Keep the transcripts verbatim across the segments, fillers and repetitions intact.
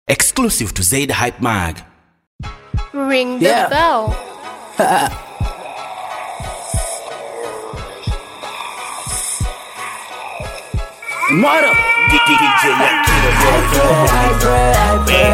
Exclusive to Zaid Hype Mag. Ring the Yeah. bell. Mother. D J Yakiro, I pray, I pray,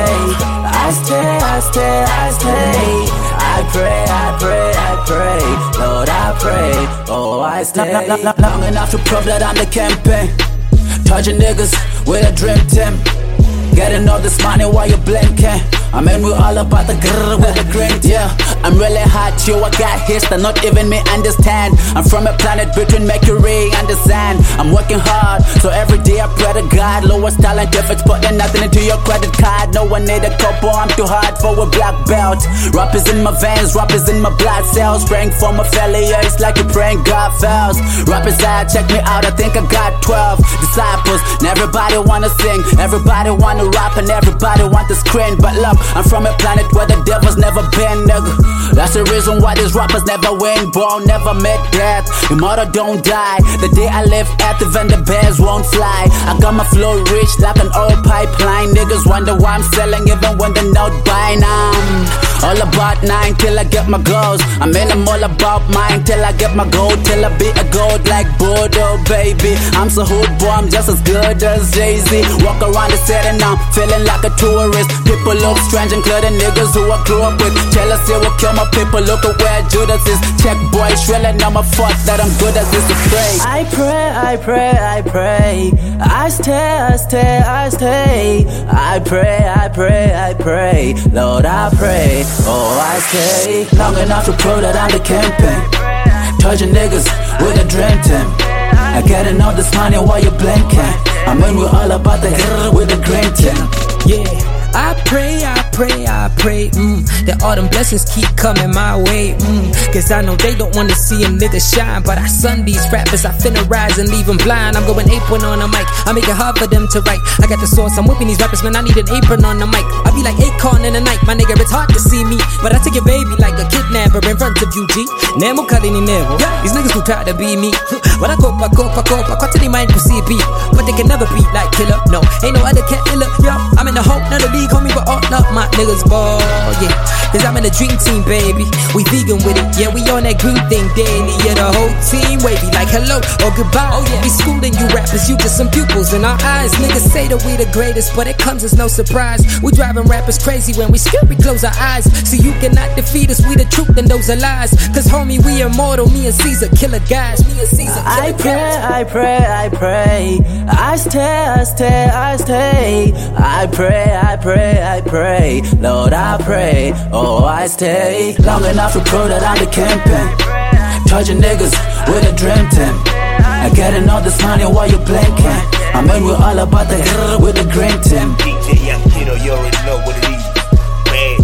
I stay, I stay, I stay. I pray, I pray, I pray, Lord, I pray. Oh, I stay. Long enough to prove that I'm the campaign. Touching niggas with a dream team. Getting all this money while you blinking. I mean, we all about the grrr with the grin. Yeah, I'm really hot, yo, I got hits that not even me understand. I'm from a planet between Mercury and the sand. I'm working hard, so every day I pray to God. Lowest talent if it's putting nothing into your credit card. No one need a couple, I'm too hard for a black belt. Rap is in my veins, rap is in my blood cells. Praying for my failure, it's like you're praying God fails. Rap is out, check me out, I think I got twelve disciples. And everybody wanna sing, everybody wanna rap, and everybody want the screen. But look, I'm from a planet where the devil's never been, nigga. That's the reason why these rappers never win. Born, never met death. Immortal don't die. The day I live at the vendor bears won't fly. I got my flow rich like an oil pipeline. Niggas wonder why I'm selling even when they're not buying. I'm all about nine till I get my goals. I mean, I'm all about mine till I get my gold. Till I be a gold like Bodo, baby. I'm so hood, boy, I'm just as good as Jay-Z. Walk around the city now, feeling like a tourist. People look strange, including niggas who I grew up with. Jealousy will kill my people, look at where Judas is. Check boy, shrilling on my fuck that I'm good at this to pray. I pray, I pray, I pray. I stay, I stay, I stay. I pray, I pray, I pray. Lord, I pray. Oh, I stay long enough to prove that I'm the campaign. Touching niggas with a dream team. I getting all this money while you blinking. I mean, we're all about the grrr with the green team. Yeah. I pray, I pray, I pray, mm, that all them blessings keep coming my way, mm, cause I know they don't wanna see a nigga shine. But I son these rappers, I finna rise and leave them blind. I'm going apron on the mic, I make it hard for them to write. I got the sauce, I'm whipping these rappers, man, I need an apron on the mic. I be like Akon in the night, my nigga, it's hard to see me, but I take your baby like a kidnapper in front of you, G. Nemo cutting in never, these niggas too tired to be me. When I cope, I cope, I cope, I cut to the mind to see a beat, but they can never be like Killer, no, ain't no other cat killer, yo. I'm in the hope, not the league, homie, but all up my niggas ball, yeah. Cause I'm in the dream team, baby. We vegan with it, yeah, we on that green thing daily. Yeah, the whole team wavy like hello or goodbye. Oh yeah, we schooling you rappers, you just some pupils in our eyes. Niggas say that we the greatest, but it comes as no surprise. We driving rappers crazy when we scared, we close our eyes. So you cannot defeat us, we the truth and those are lies. Cause homie, we immortal, me and Caesar, killer guys. Me and Caesar, killer I pray, guys. I pray, I pray. I stay, I stay, I stay. I pray, I pray, I pray. Lord, I pray. Oh, I stay long enough to prove that I'm the campaign. Touching niggas with a dream team. I getting all this money while you blinking. I mean, we're all about the grrr with the green team. D J Yakiro, you already know what it is. Bad.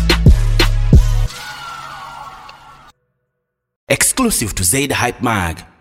Exclusive to Zaid Hype Mag.